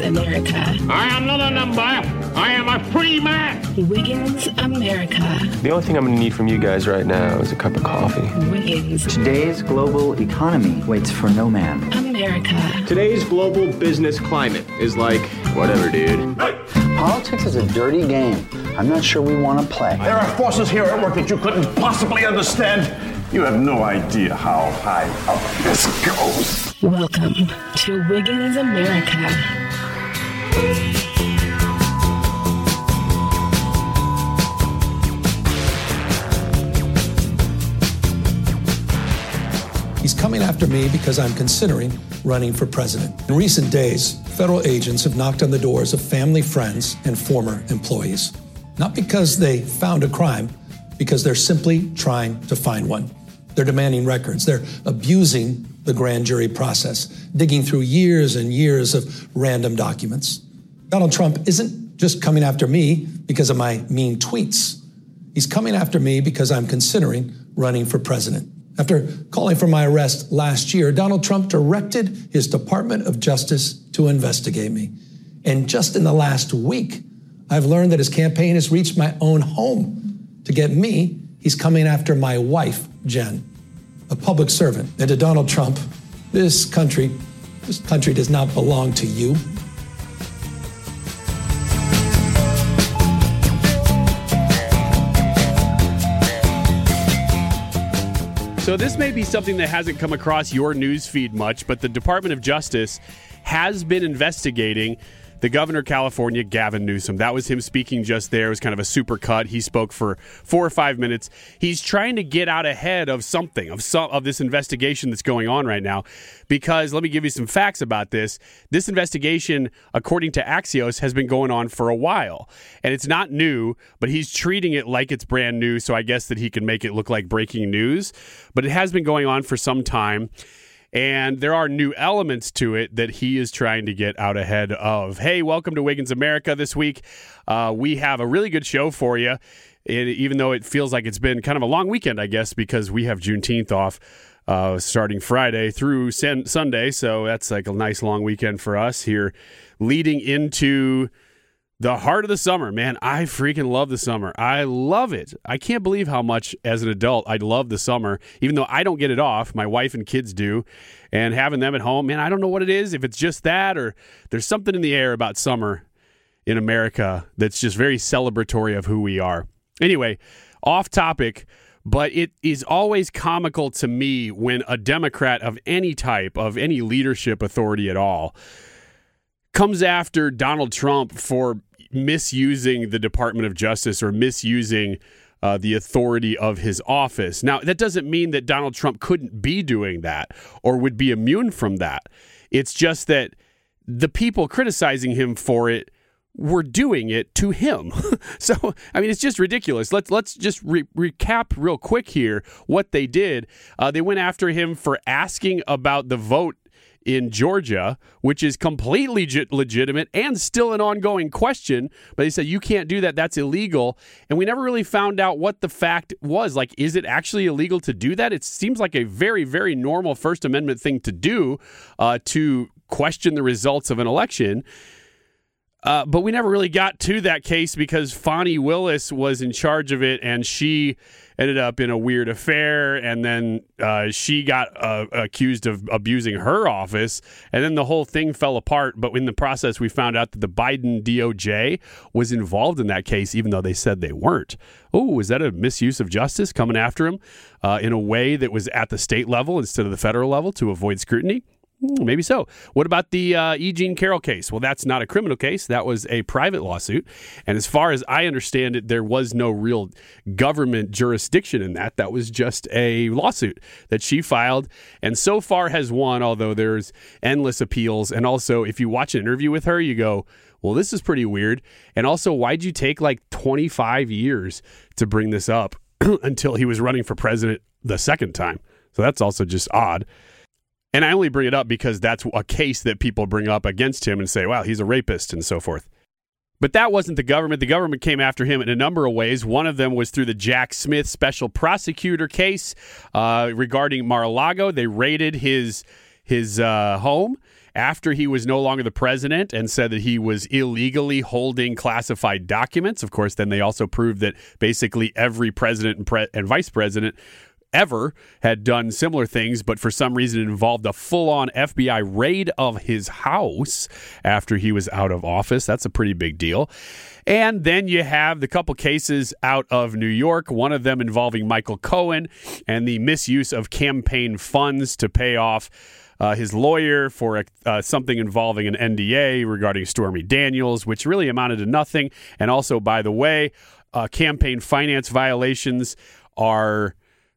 America. I am not a number. I am a free man. Wiggins America. The only thing I'm going to need from you guys right now is a cup of coffee. Wiggins Today's global economy waits for no man. America. Today's global business climate is like, whatever, dude. Politics is a dirty game. I'm not sure we want to play. There are forces here at work that you couldn't possibly understand. You have no idea how high up this goes. Welcome to Wiggins America. He's coming after me because I'm considering running for president. In recent days, federal agents have knocked on the doors of family, friends, and former employees. Not because they found a crime, because they're simply trying to find one. They're demanding records. They're abusing the grand jury process, digging through years and years of random documents. Donald Trump isn't just coming after me because of my mean tweets. He's coming after me because I'm considering running for president. After calling for my arrest last year, Donald Trump directed his Department of Justice to investigate me. And just in the last week, I've learned that his campaign has reached my own home. To get me, he's coming after my wife, Jen, a public servant. And to Donald Trump, this country does not belong to you. So this may be something that hasn't come across your news feed much, but the Department of Justice has been investigating the governor of California, Gavin Newsom. That was him speaking just there. It was kind of a super cut. He spoke for 4 or 5 minutes. He's trying to get out ahead of something, of this investigation that's going on right now. Because let me give you some facts about this. This investigation, according to Axios, has been going on for a while. And it's not new, but he's treating it like it's brand new, so I guess that he can make it look like breaking news. But it has been going on for some time. And there are new elements to it that he is trying to get out ahead of. Hey, welcome to Wiggins America this week. We have a really good show for you, even though it feels like it's been kind of a long weekend, I guess, because we have Juneteenth off starting Friday through Sunday. So that's like a nice long weekend for us here leading into the heart of the summer. Man, I freaking love the summer. I love it. I can't believe how much as an adult I love the summer, even though I don't get it off. My wife and kids do. And having them at home, man, I don't know what it is, if it's just that or there's something in the air about summer in America that's just very celebratory of who we are. Anyway, off topic, but it is always comical to me when a Democrat of any type, of any leadership authority at all, comes after Donald Trump for misusing the Department of Justice or misusing the authority of his office. Now, that doesn't mean that Donald Trump couldn't be doing that or would be immune from that. It's just that the people criticizing him for it were doing it to him. So, I mean, it's just ridiculous. Let's just recap real quick here what they did. They went after him for asking about the vote in Georgia, which is completely legitimate and still an ongoing question. But they said, you can't do that. That's illegal. And we never really found out what the fact was. Like, is it actually illegal to do that? It seems like a very, very normal First Amendment thing to do, to question the results of an election. But we never really got to that case because Fani Willis was in charge of it, and she ended up in a weird affair, and then she got accused of abusing her office, and then the whole thing fell apart. But in the process, we found out that the Biden DOJ was involved in that case, even though they said they weren't. Oh, is that a misuse of justice coming after him in a way that was at the state level instead of the federal level to avoid scrutiny? Maybe so. What about the E. Jean Carroll case? Well, that's not a criminal case. That was a private lawsuit. And as far as I understand it, there was no real government jurisdiction in that. That was just a lawsuit that she filed and so far has won, although there's endless appeals. And also, if you watch an interview with her, you go, well, this is pretty weird. And also, why'd you take like 25 years to bring this up until he was running for president the second time? So that's also just odd. And I only bring it up because that's a case that people bring up against him and say, wow, he's a rapist and so forth. But that wasn't the government. The government came after him in a number of ways. One of them was through the Jack Smith special prosecutor case regarding Mar-a-Lago. They raided his home after he was no longer the president and said that he was illegally holding classified documents. Of course, then they also proved that basically every president and vice president ever had done similar things, but for some reason it involved a full-on FBI raid of his house after he was out of office. That's a pretty big deal. And then you have the couple cases out of New York, one of them involving Michael Cohen and the misuse of campaign funds to pay off his lawyer for something involving an NDA regarding Stormy Daniels, which really amounted to nothing. And also, by the way, campaign finance violations are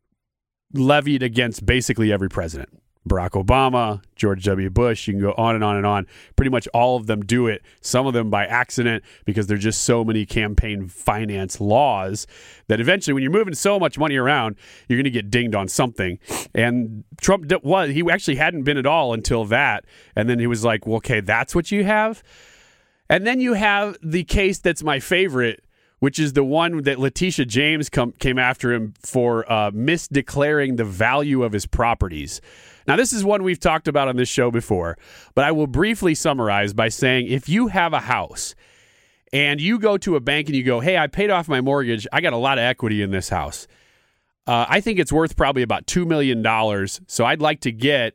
levied against basically every president. Barack Obama, George W. Bush, you can go on and on and on. Pretty much all of them do it, some of them by accident, because there's just so many campaign finance laws that eventually when you're moving so much money around, you're going to get dinged on something. And Trump he actually hadn't been at all until that. And then he was like, well, okay, that's what you have? And then you have the case that's my favorite, which is the one that Letitia James came after him for misdeclaring the value of his properties. Now, this is one we've talked about on this show before, but I will briefly summarize by saying if you have a house and you go to a bank and you go, hey, I paid off my mortgage, I got a lot of equity in this house. I think it's worth probably about $2 million, so I'd like to get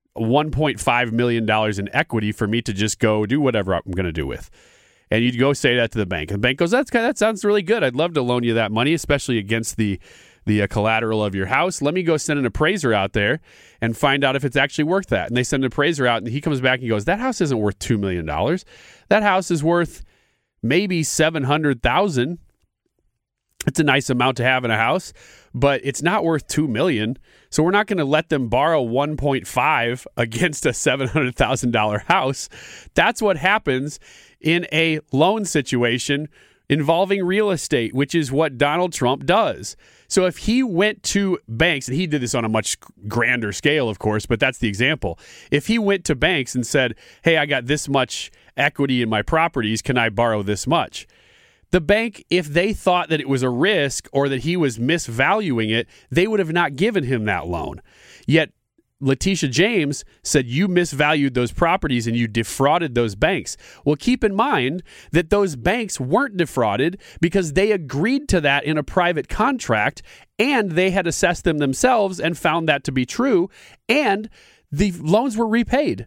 $1.5 million in equity for me to just go do whatever I'm going to do with. And you'd go say that to the bank. And the bank goes, that sounds really good. I'd love to loan you that money, especially against the collateral of your house. Let me go send an appraiser out there and find out if it's actually worth that. And they send an appraiser out, and he comes back and he goes, that house isn't worth $2 million. That house is worth maybe $700,000. It's a nice amount to have in a house, but it's not worth $2 million. So we're not going to let them borrow 1.5 against a $700,000 house. That's what happens in a loan situation involving real estate, which is what Donald Trump does. So if he went to banks, and he did this on a much grander scale, of course, but that's the example. If he went to banks and said, hey, I got this much equity in my properties, can I borrow this much? The bank, if they thought that it was a risk or that he was misvaluing it, they would have not given him that loan. Yet Letitia James said you misvalued those properties and you defrauded those banks. Well, keep in mind that those banks weren't defrauded because they agreed to that in a private contract, and they had assessed them themselves and found that to be true, and the loans were repaid.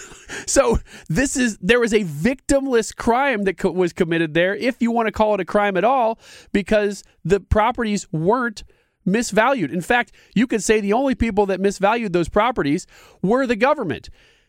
So there was a victimless crime that was committed there, if you want to call it a crime at all, because the properties weren't misvalued. In fact, you could say the only people that misvalued those properties were the government.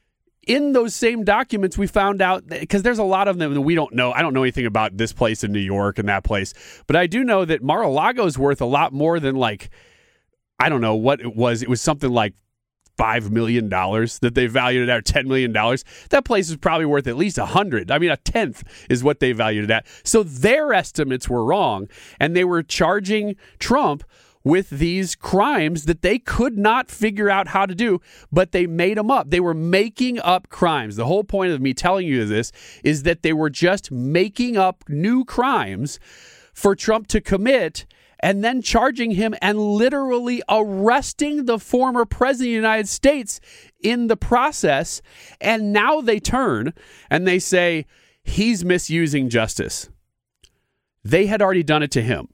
In those same documents, we found out, because there's a lot of them that we don't know. I don't know anything about this place in New York and that place, but I do know that Mar-a-Lago is worth a lot more than, like, I don't know what it was. It was something like $5 million that they valued it at, or $10 million. That place is probably worth at least 100. I mean, a tenth is what they valued it at. So their estimates were wrong, and they were charging Trump with these crimes that they could not figure out how to do, but they made them up. They were making up crimes. The whole point of me telling you this is that they were just making up new crimes for Trump to commit, and then charging him and literally arresting the former president of the United States in the process. And now they turn and they say he's misusing justice. They had already done it to him.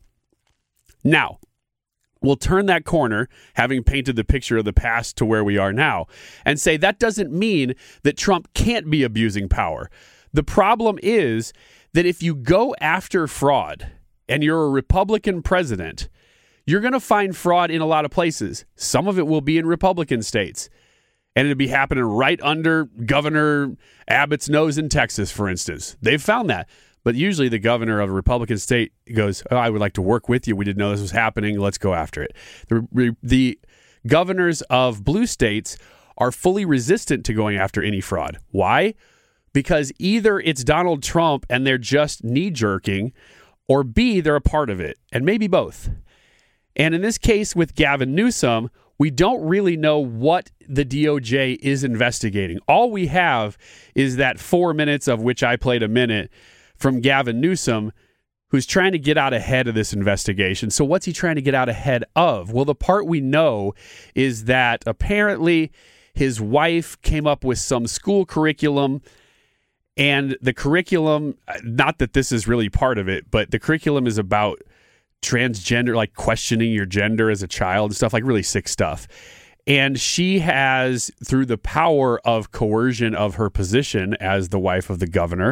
Now, we'll turn that corner, having painted the picture of the past to where we are now, and say that doesn't mean that Trump can't be abusing power. The problem is that if you go after fraud and you're a Republican president, you're going to find fraud in a lot of places. Some of it will be in Republican states, and it'll be happening right under Governor Abbott's nose in Texas, for instance. They've found that. But usually the governor of a Republican state goes, oh, I would like to work with you. We didn't know this was happening. Let's go after it. The governors of blue states are fully resistant to going after any fraud. Why? Because either it's Donald Trump and they're just knee-jerking, or B, they're a part of it, and maybe both. And in this case with Gavin Newsom, we don't really know what the DOJ is investigating. All we have is that 4 minutes, of which I played a minute, from Gavin Newsom, who's trying to get out ahead of this investigation. So what's he trying to get out ahead of? Well, the part we know is that apparently his wife came up with some school curriculum, and the curriculum, not that this is really part of it, but the curriculum is about transgender, like questioning your gender as a child and stuff, like really sick stuff. And she has, through the power of coercion of her position as the wife of the governor,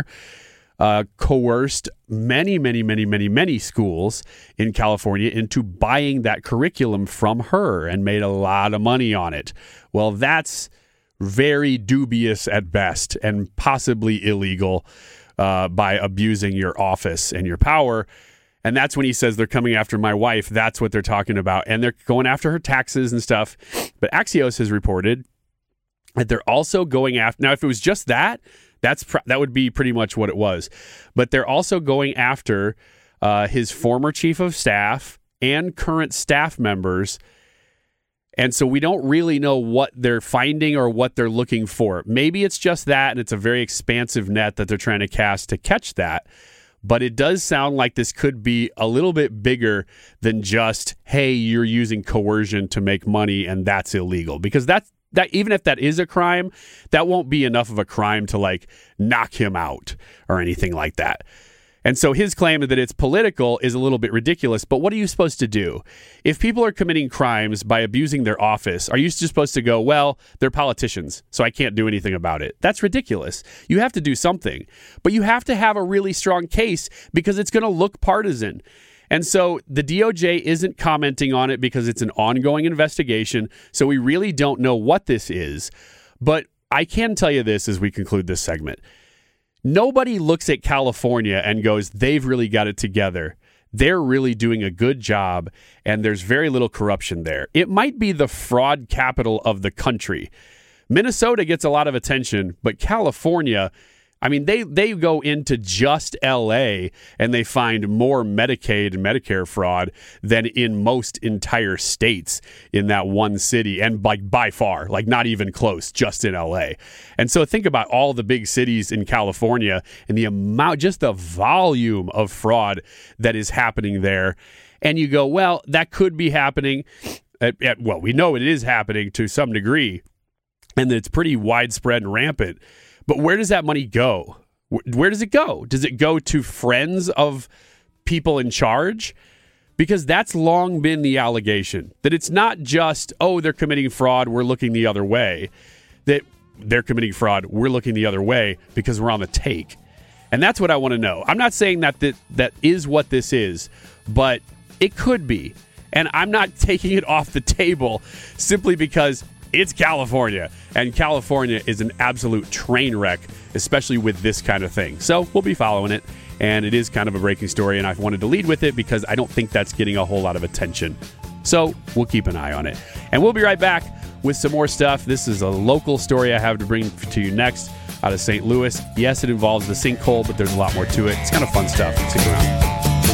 coerced many schools in California into buying that curriculum from her and made a lot of money on it. Well, that's very dubious at best and possibly illegal by abusing your office and your power. And that's when he says they're coming after my wife. That's what they're talking about. And they're going after her taxes and stuff. But Axios has reported that they're also going after... Now, if it was just that, that would be pretty much what it was. But they're also going after his former chief of staff and current staff members. And so we don't really know what they're finding or what they're looking for. Maybe it's just that, and it's a very expansive net that they're trying to cast to catch that. But it does sound like this could be a little bit bigger than just, hey, you're using coercion to make money and that's illegal. Because that even if that is a crime, that won't be enough of a crime to like knock him out or anything like that. And so his claim that it's political is a little bit ridiculous. But what are you supposed to do? If people are committing crimes by abusing their office, are you just supposed to go, well, they're politicians, so I can't do anything about it? That's ridiculous. You have to do something. But you have to have a really strong case because it's going to look partisan. And so the DOJ isn't commenting on it because it's an ongoing investigation. So we really don't know what this is. But I can tell you this as we conclude this segment. Nobody looks at California and goes, they've really got it together. They're really doing a good job, and there's very little corruption there. It might be the fraud capital of the country. Minnesota gets a lot of attention, but California, I mean, they go into just L.A. and they find more Medicaid and Medicare fraud than in most entire states in that one city, and by far, like not even close, just in L.A. And so think about all the big cities in California and the amount, just the volume of fraud that is happening there. And you go, well, that could be happening. Well, we know it is happening to some degree, and that it's pretty widespread and rampant. But where does that money go? Where does it go? Does it go to friends of people in charge? Because that's long been the allegation, that it's not just, oh, they're committing fraud, we're looking the other way. That they're committing fraud, we're looking the other way because we're on the take. And that's what I want to know. I'm not saying that is what this is, but it could be. And I'm not taking it off the table simply because it's California, and California is an absolute train wreck, especially with this kind of thing. So we'll be following it, and it is kind of a breaking story, and I wanted to lead with it because I don't think that's getting a whole lot of attention. So we'll keep an eye on it. And we'll be right back with some more stuff. This is a local story I have to bring to you next out of St. Louis. Yes, it involves the sinkhole, but there's a lot more to it. It's kind of fun stuff. Stick around.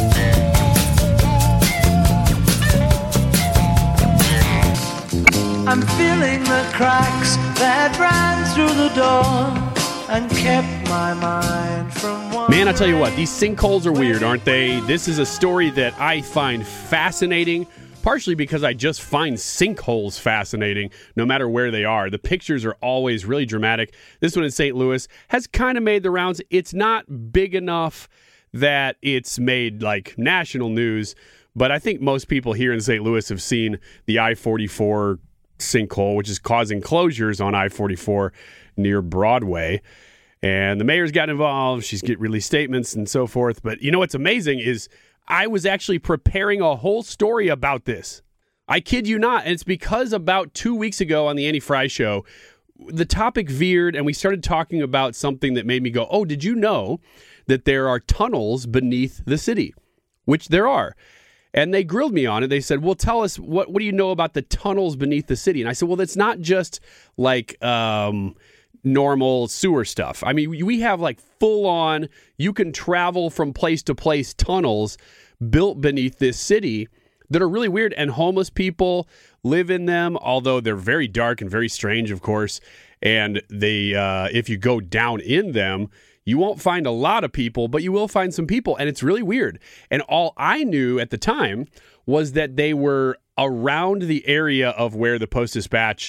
I'm feeling the cracks that ran through the door and kept my mind from one. Man, I tell you what, these sinkholes are weird, aren't they? This is a story that I find fascinating, partially because I just find sinkholes fascinating, no matter where they are. The pictures are always really dramatic. This one in St. Louis has kind of made the rounds. It's not big enough that it's made like national news, but I think most people here in St. Louis have seen the I-44 sinkhole, which is causing closures on I-44 near Broadway. And the mayor's got involved. She's released statements and so forth. But you know what's amazing is I was actually preparing a whole story about this. I kid you not. And it's because about 2 weeks ago on the Annie Fry Show, the topic veered and we started talking about something that made me go, oh, did you know that there are tunnels beneath the city? Which there are. And they grilled me on it. They said, well, tell us, what do you know about the tunnels beneath the city? And I said, well, it's not just like normal sewer stuff. I mean, we have like full on, you can travel from place to place tunnels built beneath this city that are really weird. And homeless people live in them, although they're very dark and very strange, of course. And they, if you go down in them, you won't find a lot of people, but you will find some people, and it's really weird. And all I knew at the time was that they were around the area of where the Post-Dispatch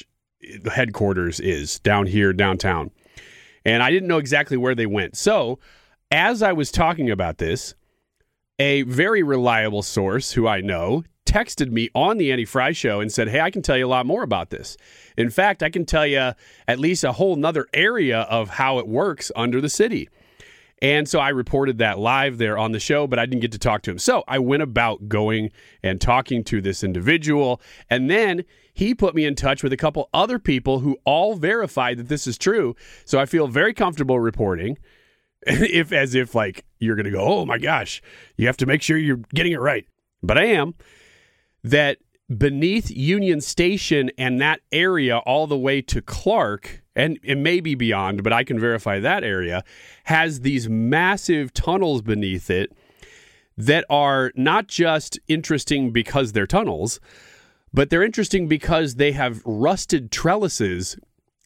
headquarters is down here, downtown. And I didn't know exactly where they went. So as I was talking about this, a very reliable source who I know texted me on the Andy Fry Show and said, hey, I can tell you a lot more about this. In fact, I can tell you at least a whole nother area of how it works under the city. And so I reported that live there on the show, but I didn't get to talk to him. So I went about going and talking to this individual, and then he put me in touch with a couple other people who all verified that this is true. So I feel very comfortable reporting, as if like you're going to go, oh my gosh, you have to make sure you're getting it right. But I am. That beneath Union Station and that area all the way to Clark, and it may be beyond, but I can verify that area, has these massive tunnels beneath it that are not just interesting because they're tunnels, but they're interesting because they have rusted trellises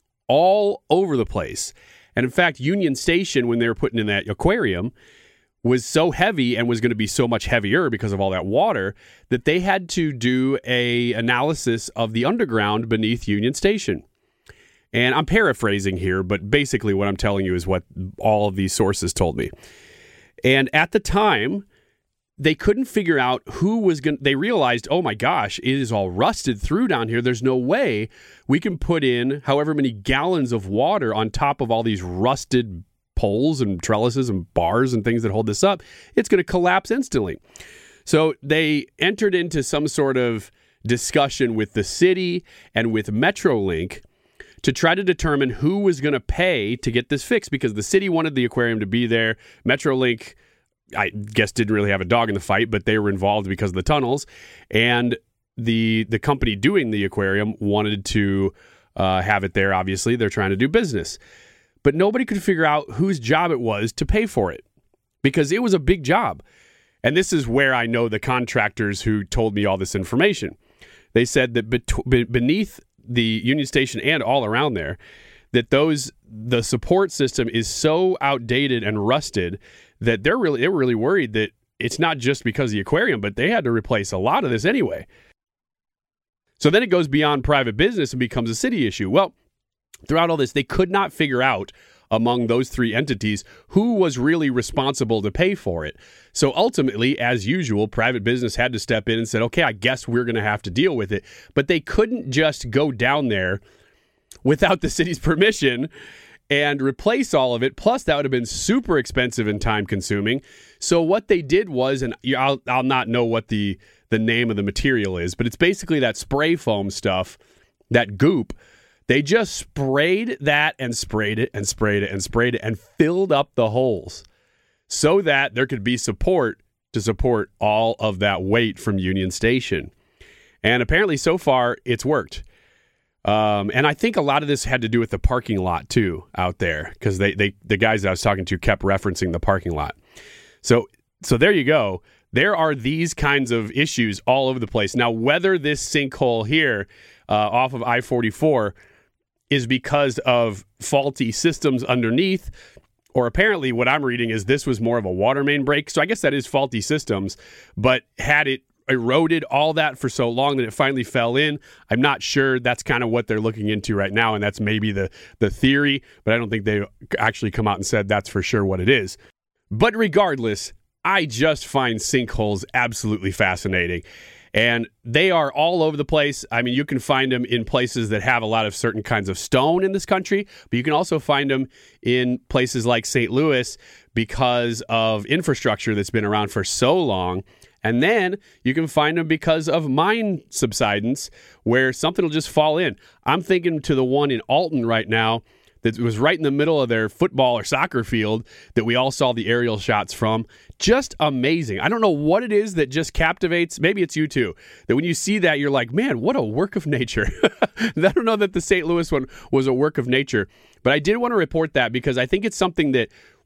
all over the place. And in fact, Union Station, when they were putting in that aquarium, was so heavy and was going to be so much heavier because of all that water that they had to do a analysis of the underground beneath Union Station. And I'm paraphrasing here, but basically what I'm telling you is what all of these sources told me. And at the time, they couldn't figure out who was going to, they realized, oh my gosh, it is all rusted through down here. There's no way we can put in however many gallons of water on top of all these rusted poles and trellises and bars and things that hold this up. It's going to collapse instantly. So they entered into some sort of discussion with the city and with Metrolink to try to determine who was going to pay to get this fixed, because the city wanted the aquarium to be there. Metrolink, I guess, didn't really have a dog in the fight, but they were involved because of the tunnels. And the company doing the aquarium wanted to have it there. Obviously, they're trying to do business. But nobody could figure out whose job it was to pay for it, because it was a big job. And this is where I know the contractors who told me all this information. They said that beneath the Union Station and all around there, that the support system is so outdated and rusted that they were really worried that it's not just because of the aquarium, but they had to replace a lot of this anyway. So then it goes beyond private business and becomes a city issue. Well, throughout all this, they could not figure out among those three entities who was really responsible to pay for it. So ultimately, as usual, private business had to step in and said, okay, I guess we're going to have to deal with it. But they couldn't just go down there without the city's permission and replace all of it. Plus, that would have been super expensive and time consuming. So what they did was, and I'll not know what the name of the material is, but it's basically that spray foam stuff, that goop. They just sprayed that and sprayed it and sprayed it and sprayed it and filled up the holes so that there could be support to support all of that weight from Union Station. And apparently so far it's worked. And I think a lot of this had to do with the parking lot too out there, because the guys that I was talking to kept referencing the parking lot. So there you go. There are these kinds of issues all over the place. Now, whether this sinkhole here off of I-44 is because of faulty systems underneath, or apparently what I'm reading is this was more of a water main break. So I guess that is faulty systems, but had it eroded all that for so long that it finally fell in, I'm not sure. That's kind of what they're looking into right now, and that's maybe the theory, but I don't think they actually come out and said that's for sure what it is. But regardless, I just find sinkholes absolutely fascinating. And they are all over the place. I mean, you can find them in places that have a lot of certain kinds of stone in this country, but you can also find them in places like St. Louis because of infrastructure that's been around for so long. And then you can find them because of mine subsidence, where something will just fall in. I'm thinking to the one in Alton right now that was right in the middle of their football or soccer field that we all saw the aerial shots from. Just amazing. I don't know what it is that just captivates. Maybe it's you too, that when you see that, you're like, man, what a work of nature. I don't know that the St. Louis one was a work of nature, but I did want to report that because I think it's something that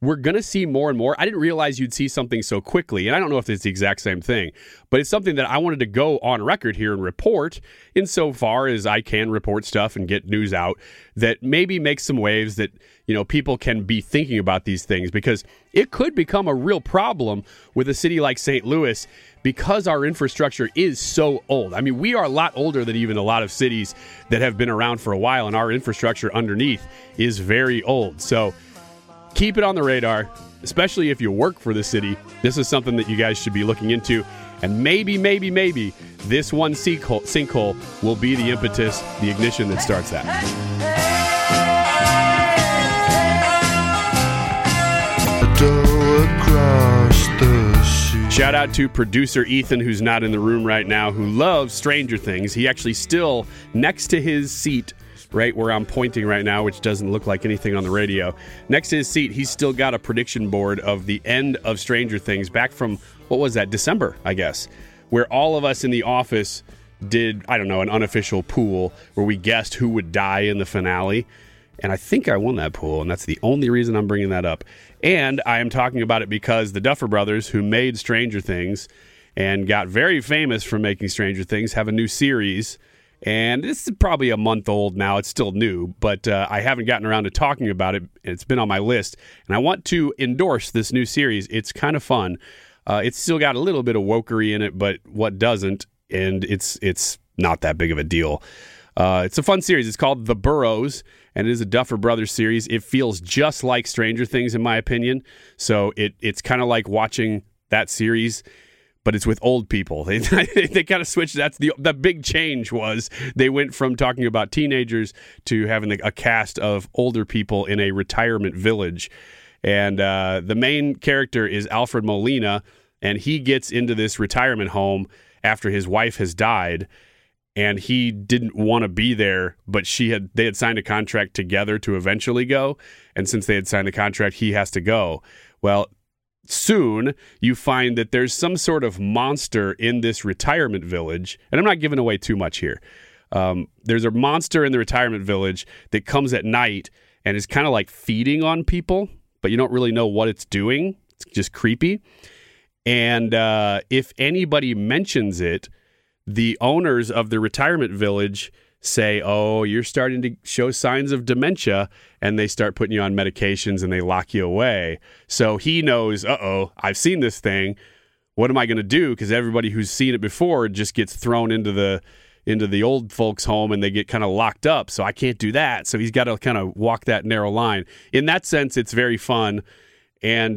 we're going to see more and more. I didn't realize you'd see something so quickly, and I don't know if it's the exact same thing, but it's something that I wanted to go on record here and report insofar as I can report stuff and get news out that maybe makes some waves that, people can be thinking about these things, because it could become a real problem with a city like St. Louis because our infrastructure is so old. I mean, we are a lot older than even a lot of cities that have been around for a while, and our infrastructure underneath is very old. So keep it on the radar, especially if you work for the city. This is something that you guys should be looking into. And maybe this one sinkhole will be the impetus, the ignition that starts that. Shout out to producer Ethan, who's not in the room right now, who loves Stranger Things. He actually still, next to his seat, right where I'm pointing right now, which doesn't look like anything on the radio, next to his seat, he's still got a prediction board of the end of Stranger Things back from, what was that, December, I guess, where all of us in the office did, I don't know, an unofficial pool where we guessed who would die in the finale. And I think I won that pool, and that's the only reason I'm bringing that up. And I am talking about it because the Duffer Brothers, who made Stranger Things and got very famous for making Stranger Things, have a new series. And this is probably a month old now. It's still new, but I haven't gotten around to talking about it. It's been on my list, and I want to endorse this new series. It's kind of fun. It's still got a little bit of wokery in it, but what doesn't? And it's not that big of a deal. It's a fun series. It's called The Burrows, and it is a Duffer Brothers series. It feels just like Stranger Things, in my opinion. So it's kind of like watching that series, but it's with old people. They kind of switched. That's the big change was they went from talking about teenagers to having a cast of older people in a retirement village. And the main character is Alfred Molina, and he gets into this retirement home after his wife has died. And he didn't want to be there, but they had signed a contract together to eventually go. And since they had signed the contract, he has to go. Well, soon you find that there's some sort of monster in this retirement village. And I'm not giving away too much here. There's a monster in the retirement village that comes at night and is kind of like feeding on people, but you don't really know what it's doing. It's just creepy. And if anybody mentions it, the owners of the retirement village say, oh, you're starting to show signs of dementia, and they start putting you on medications and they lock you away. So he knows, I've seen this thing. What am I going to do? Because everybody who's seen it before just gets thrown into the old folks' home and they get kind of locked up. So I can't do that. So he's got to kind of walk that narrow line. In that sense, it's very fun. And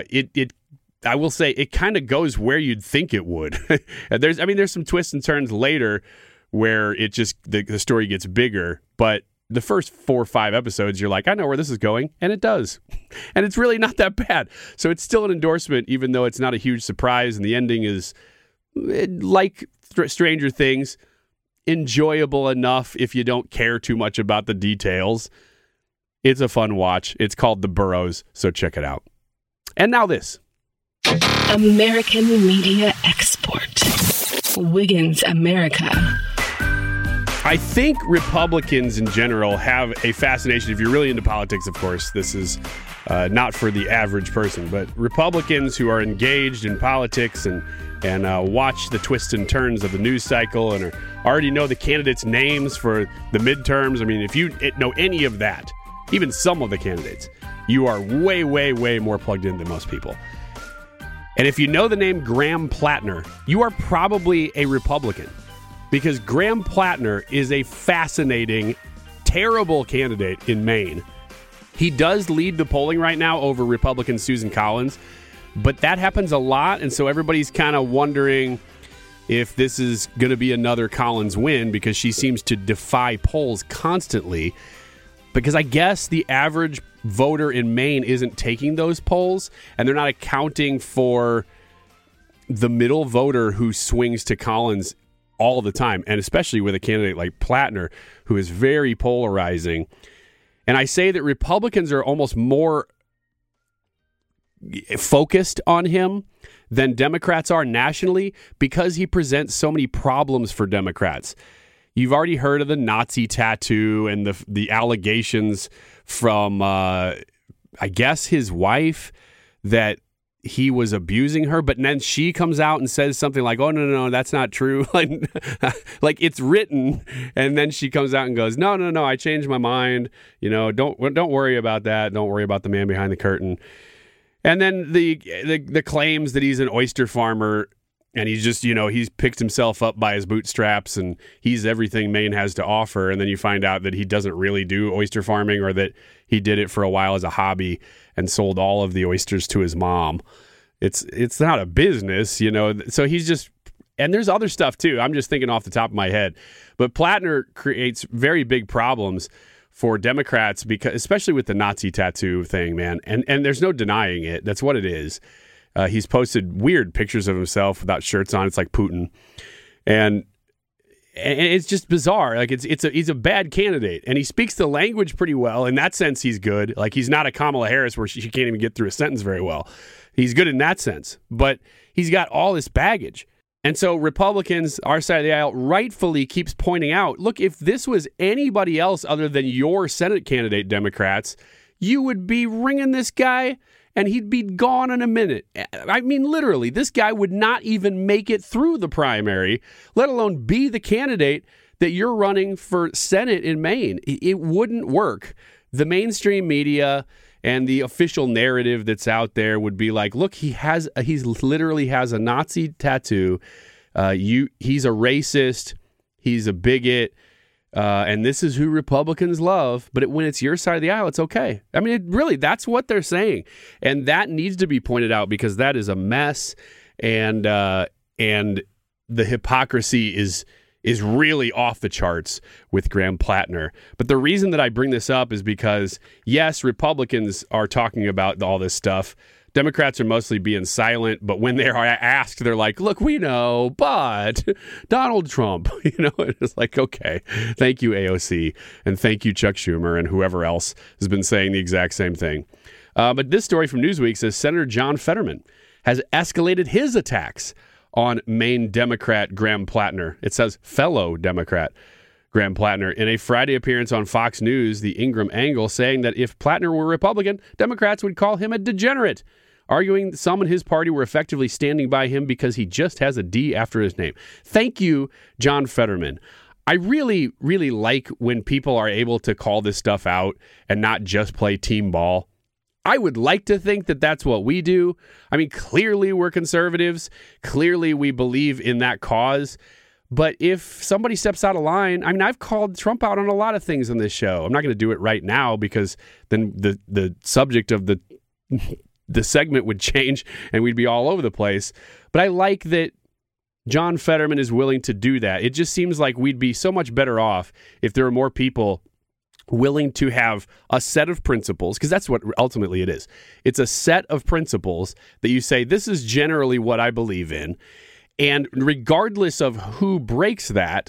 I will say it kind of goes where you'd think it would. There's some twists and turns later where it just the story gets bigger, but the first 4 or 5 episodes, you're like, I know where this is going, and it does. And it's really not that bad. So it's still an endorsement, even though it's not a huge surprise, and the ending is, like Stranger Things, enjoyable enough if you don't care too much about the details. It's a fun watch. It's called The Burrows, so check it out. And now this. American Media Export. Wiggins America. I think Republicans in general have a fascination. If you're really into politics, of course, this is not for the average person, but Republicans who are engaged in politics and watch the twists and turns of the news cycle and already know the candidates' names for the midterms. I mean, if you know any of that, even some of the candidates, you are way, way, way more plugged in than most people. And if you know the name Graham Plattner, you are probably a Republican, because Graham Plattner is a fascinating, terrible candidate in Maine. He does lead the polling right now over Republican Susan Collins, but that happens a lot, and so everybody's kind of wondering if this is going to be another Collins win, because she seems to defy polls constantly. Because I guess the average voter in Maine isn't taking those polls, and they're not accounting for the middle voter who swings to Collins all the time, and especially with a candidate like Plattner, who is very polarizing. And I say that Republicans are almost more focused on him than Democrats are nationally, because he presents so many problems for Democrats. You've already heard of the Nazi tattoo and the allegations from I guess his wife, that he was abusing her, but then she comes out and says something like, oh, no, that's not true. Like it's written. And then she comes out and goes, no, I changed my mind. Don't worry about that. Don't worry about the man behind the curtain. And then the claims that he's an oyster farmer and he's just, he's picked himself up by his bootstraps and he's everything Maine has to offer. And then you find out that he doesn't really do oyster farming, or that he did it for a while as a hobby and sold all of the oysters to his mom. It's not a business, so he's just, and there's other stuff too. I'm just thinking off the top of my head, but Plattner creates very big problems for Democrats, because especially with the Nazi tattoo thing, man. And there's no denying it. That's what it is. He's posted weird pictures of himself without shirts on. It's like Putin. And it's just bizarre. Like he's a bad candidate, and he speaks the language pretty well. In that sense, he's good. Like he's not a Kamala Harris where she can't even get through a sentence very well. He's good in that sense, but he's got all this baggage. And so Republicans, our side of the aisle, rightfully keeps pointing out, look, if this was anybody else other than your Senate candidate, Democrats, you would be ringing this guy and he'd be gone in a minute. I mean, literally, this guy would not even make it through the primary, let alone be the candidate that you're running for Senate in Maine. It wouldn't work. The mainstream media and the official narrative that's out there would be like, look, he literally has a Nazi tattoo. He's a racist. He's a bigot. And this is who Republicans love. But when it's your side of the aisle, it's okay. I mean, that's what they're saying. And that needs to be pointed out, because that is a mess. And the hypocrisy is really off the charts with Graham Plattner. But the reason that I bring this up is because, yes, Republicans are talking about all this stuff. Democrats are mostly being silent, but when they are asked, they're like, look, we know, but Donald Trump, it's like, okay, thank you, AOC, and thank you, Chuck Schumer, and whoever else has been saying the exact same thing. But this story from Newsweek says Senator John Fetterman has escalated his attacks on Maine Democrat Graham Plattner. It says fellow Democrat Graham Plattner in a Friday appearance on Fox News, the Ingram Angle, saying that if Plattner were Republican, Democrats would call him a degenerate, arguing that some in his party were effectively standing by him because he just has a D after his name. Thank you, John Fetterman. I really, really like when people are able to call this stuff out and not just play team ball. I would like to think that that's what we do. I mean, clearly we're conservatives. Clearly we believe in that cause. But if somebody steps out of line, I mean, I've called Trump out on a lot of things on this show. I'm not going to do it right now because then the subject of the segment would change and we'd be all over the place. But I like that John Fetterman is willing to do that. It just seems like we'd be so much better off if there were more people willing to have a set of principles, because that's what ultimately it is. It's a set of principles that you say, this is generally what I believe in. And regardless of who breaks that,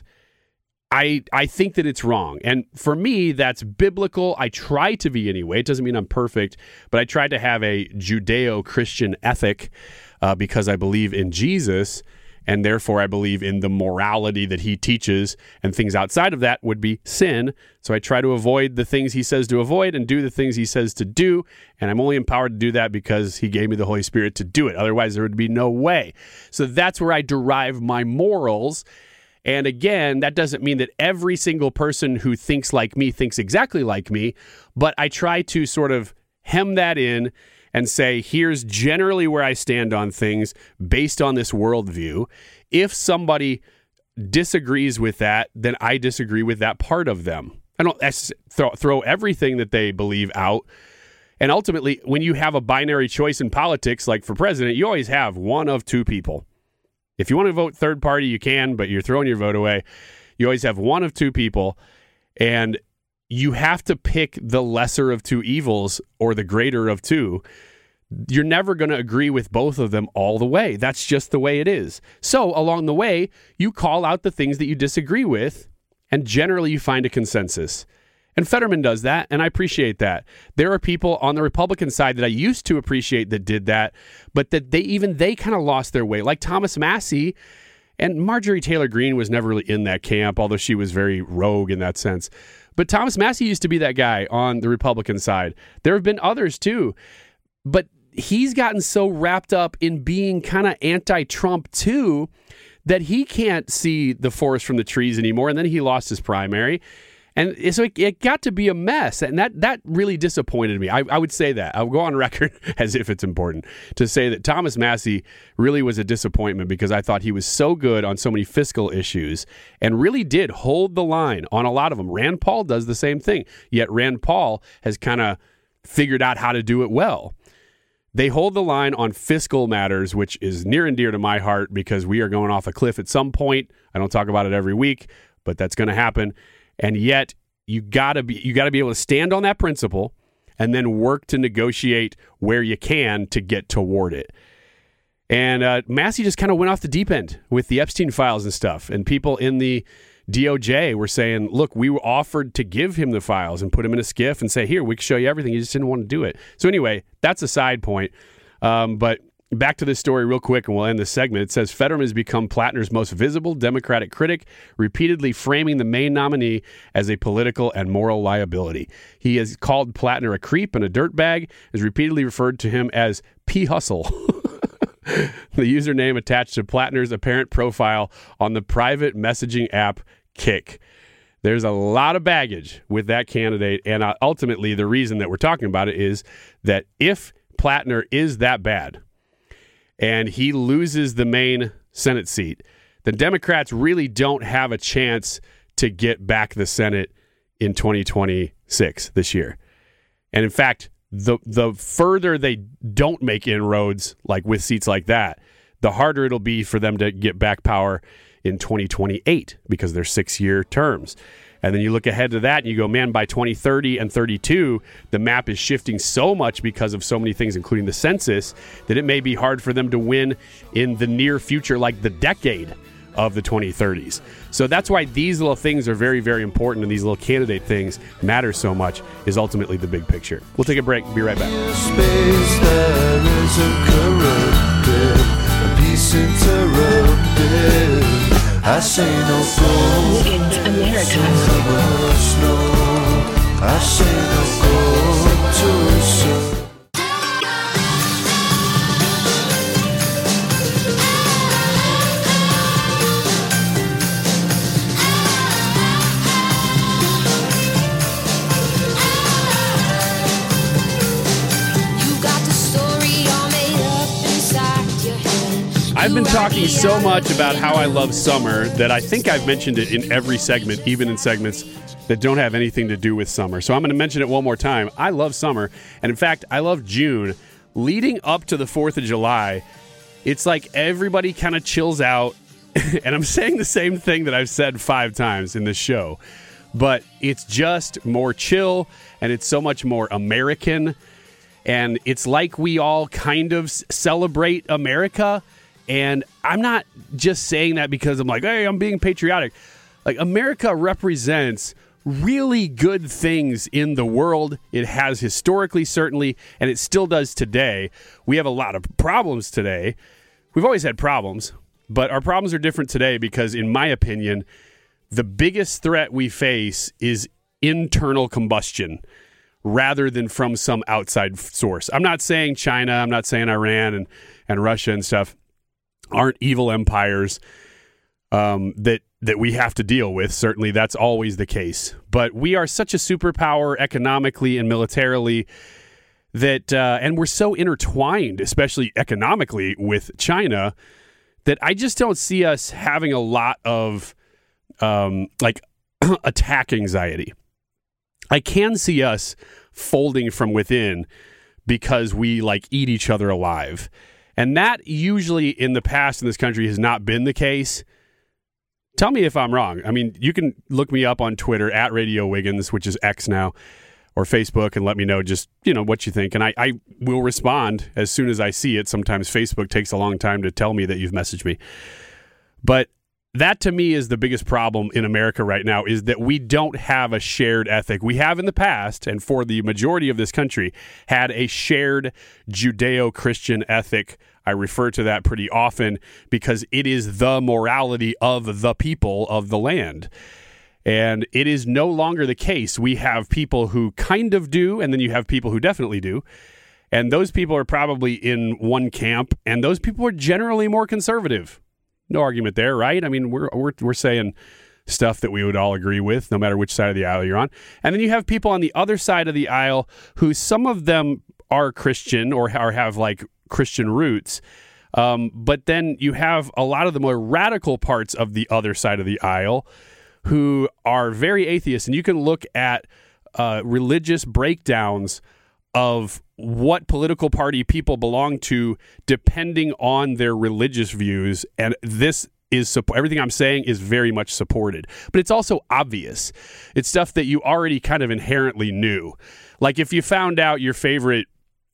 I think that it's wrong. And for me, that's biblical. I try to be anyway. It doesn't mean I'm perfect, but I try to have a Judeo-Christian ethic because I believe in Jesus. And therefore, I believe in the morality that he teaches, and things outside of that would be sin. So I try to avoid the things he says to avoid and do the things he says to do. And I'm only empowered to do that because he gave me the Holy Spirit to do it. Otherwise, there would be no way. So that's where I derive my morals. And again, that doesn't mean that every single person who thinks like me thinks exactly like me, but I try to sort of hem that in and say, here's generally where I stand on things based on this worldview. If somebody disagrees with that, then I disagree with that part of them. I don't throw everything that they believe out. And ultimately, when you have a binary choice in politics, like for president, you always have one of two people. If you want to vote third party, you can, but you're throwing your vote away. You always have one of two people, and you have to pick the lesser of two evils or the greater of two. You're never going to agree with both of them all the way. That's just the way it is. So along the way, you call out the things that you disagree with, and generally you find a consensus. And Fetterman does that, and I appreciate that. There are people on the Republican side that I used to appreciate that did that, but that they kind of lost their way. Like Thomas Massey And Marjorie Taylor Greene was never really in that camp, although she was very rogue in that sense. But Thomas Massie used to be that guy on the Republican side. There have been others too. But he's gotten so wrapped up in being kind of anti-Trump too that he can't see the forest from the trees anymore. And then he lost his primary. And so it got to be a mess, and that really disappointed me. I would say that. I'll go on record as if it's important to say that Thomas Massie really was a disappointment because I thought he was so good on so many fiscal issues and really did hold the line on a lot of them. Rand Paul does the same thing, yet Rand Paul has kind of figured out how to do it well. They hold the line on fiscal matters, which is near and dear to my heart because we are going off a cliff at some point. I don't talk about it every week, but that's going to happen. And yet you gotta be able to stand on that principle and then work to negotiate where you can to get toward it. And Massie just kind of went off the deep end with the Epstein files and stuff. And people in the DOJ were saying, look, we were offered to give him the files and put him in a skiff and say, here, we can show you everything. He just didn't want to do it. So anyway, that's a side point. But back to this story real quick, and we'll end this segment. It says Fetterman has become Plattner's most visible Democratic critic, repeatedly framing the Maine nominee as a political and moral liability. He has called Plattner a creep and a dirtbag, has repeatedly referred to him as P. Hustle. The username attached to Plattner's apparent profile on the private messaging app Kik. There's a lot of baggage with that candidate, and ultimately the reason that we're talking about it is that if Plattner is that bad, and he loses the Maine Senate seat, then Democrats really don't have a chance to get back the Senate in 2026 this year. And in fact, the further they don't make inroads, like with seats like that, the harder it'll be for them to get back power in 2028 because they're 6-year terms. And then you look ahead to that and you go, man, by 2030 and 32, the map is shifting so much because of so many things, including the census, that it may be hard for them to win in the near future, like the decade of the 2030s. So that's why these little things are very, very important, and these little candidate things matter so much, is ultimately the big picture. We'll take a break. Be right back. Space that isn't corrupted, a piece interrupted. I say no go. Wiggins America. I say no go to so. I've been talking so much about how I love summer that I think I've mentioned it in every segment, even in segments that don't have anything to do with summer. So I'm going to mention it one more time. I love summer. And in fact, I love June. Leading up to the 4th of July, it's like everybody kind of chills out. And I'm saying the same thing that I've said 5 times in this show. But it's just more chill, and it's so much more American. And it's like we all kind of celebrate America. And I'm not just saying that because I'm like, hey, I'm being patriotic. Like, America represents really good things in the world. It has historically, certainly, and it still does today. We have a lot of problems today. We've always had problems, but our problems are different today because, in my opinion, the biggest threat we face is internal combustion rather than from some outside source. I'm not saying China, I'm not saying Iran and Russia and stuff aren't evil empires that we have to deal with. Certainly, that's always the case. But we are such a superpower economically and militarily that, and we're so intertwined, especially economically, with China, that I just don't see us having a lot of attack anxiety. I can see us folding from within because we eat each other alive. And that usually in the past in this country has not been the case. Tell me if I'm wrong. I mean, you can look me up on Twitter at Radio Wiggins, which is X now, or Facebook, and let me know just, what you think. And I will respond as soon as I see it. Sometimes Facebook takes a long time to tell me that you've messaged me. But that to me is the biggest problem in America right now, is that we don't have a shared ethic. We have in the past, and for the majority of this country, had a shared Judeo-Christian ethic I refer to that pretty often because it is the morality of the people of the land. And it is no longer the case. We have people who kind of do, and then you have people who definitely do. And those people are probably in one camp, and those people are generally more conservative. No argument there, right? I mean, we're saying stuff that we would all agree with, no matter which side of the aisle you're on. And then you have people on the other side of the aisle who some of them are Christian or have like Christian roots. But then you have a lot of the more radical parts of the other side of the aisle who are very atheist. And you can look at religious breakdowns of what political party people belong to depending on their religious views. And this is everything I'm saying is very much supported. But it's also obvious. It's stuff that you already kind of inherently knew. Like if you found out your favorite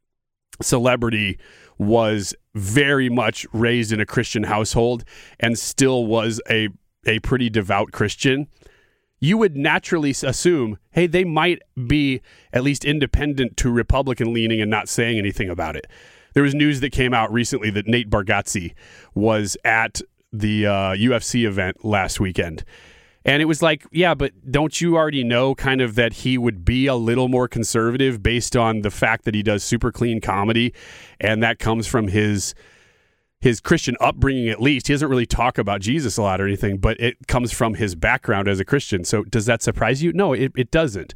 celebrity was very much raised in a Christian household and still was a pretty devout Christian, you would naturally assume, hey, they might be at least independent to Republican leaning and not saying anything about it. There was news that came out recently that Nate Bargatze was at the UFC event last weekend. And it was like, yeah, but don't you already know kind of that he would be a little more conservative based on the fact that he does super clean comedy, and that comes from his Christian upbringing at least. He doesn't really talk about Jesus a lot or anything, but it comes from his background as a Christian. So does that surprise you? No, it doesn't.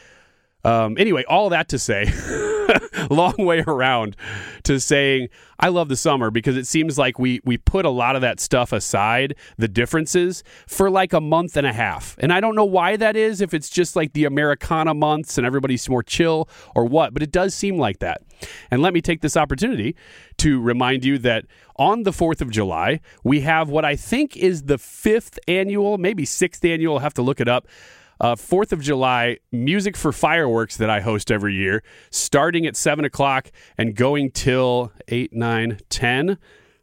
Anyway, all that to say, long way around to saying I love the summer because it seems like we put a lot of that stuff aside, the differences, for like a month and a half. And I don't know why that is, if it's just like the Americana months and everybody's more chill or what, but it does seem like that. And let me take this opportunity to remind you that on the 4th of July, we have what I think is the 5th annual, maybe 6th annual, I'll have to look it up, 4th of July Music for Fireworks that I host every year, starting at 7 o'clock and going till 8, 9, 10,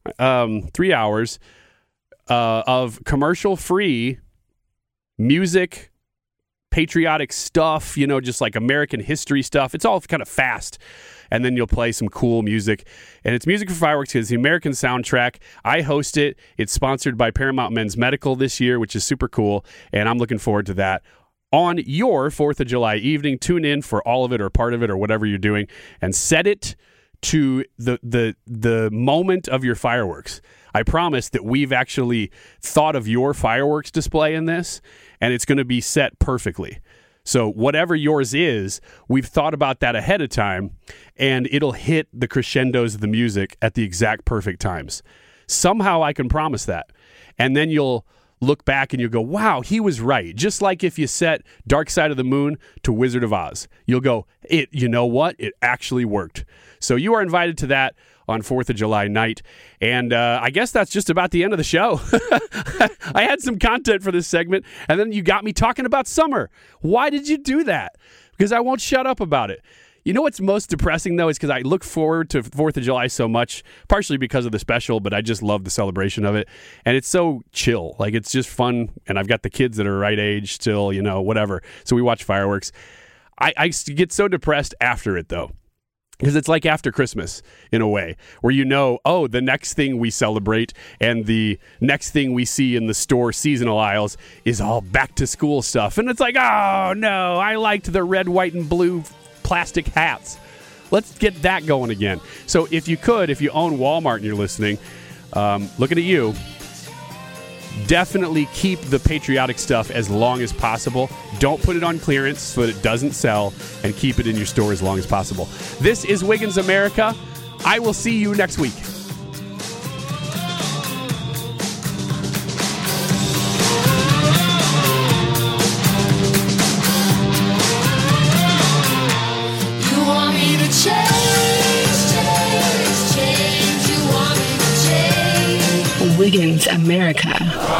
3 hours of commercial-free music, patriotic stuff, just like American history stuff. It's all kind of fast. And then you'll play some cool music. And it's Music for Fireworks. It's the American soundtrack. I host it. It's sponsored by Paramount Men's Medical this year, which is super cool. And I'm looking forward to that. On your 4th of July evening, tune in for all of it or part of it or whatever you're doing, and set it to the moment of your fireworks. I promise that we've actually thought of your fireworks display in this, and it's going to be set perfectly. So whatever yours is, we've thought about that ahead of time, and it'll hit the crescendos of the music at the exact perfect times. Somehow I can promise that. And then you'll look back and you'll go, wow, he was right. Just like if you set Dark Side of the Moon to Wizard of Oz. You'll go, you know what? It actually worked. So you are invited to that on 4th of July night. And I guess that's just about the end of the show. I had some content for this segment, and then you got me talking about summer. Why did you do that? Because I won't shut up about it. You know what's most depressing, though, is because I look forward to 4th of July so much, partially because of the special, but I just love the celebration of it. And it's so chill. Like, it's just fun. And I've got the kids that are right age still, whatever. So we watch fireworks. I get so depressed after it, though. Because it's like after Christmas, in a way, where the next thing we celebrate and the next thing we see in the store seasonal aisles is all back to school stuff. And it's like, oh, no, I liked the red, white, and blue plastic hats. Let's get that going again. So if you own Walmart and you're listening, looking at you, definitely keep the patriotic stuff as long as possible. Don't put it on clearance so that it doesn't sell, and keep it in your store as long as possible. This is Wiggins America. I will see you next week. Wiggins America.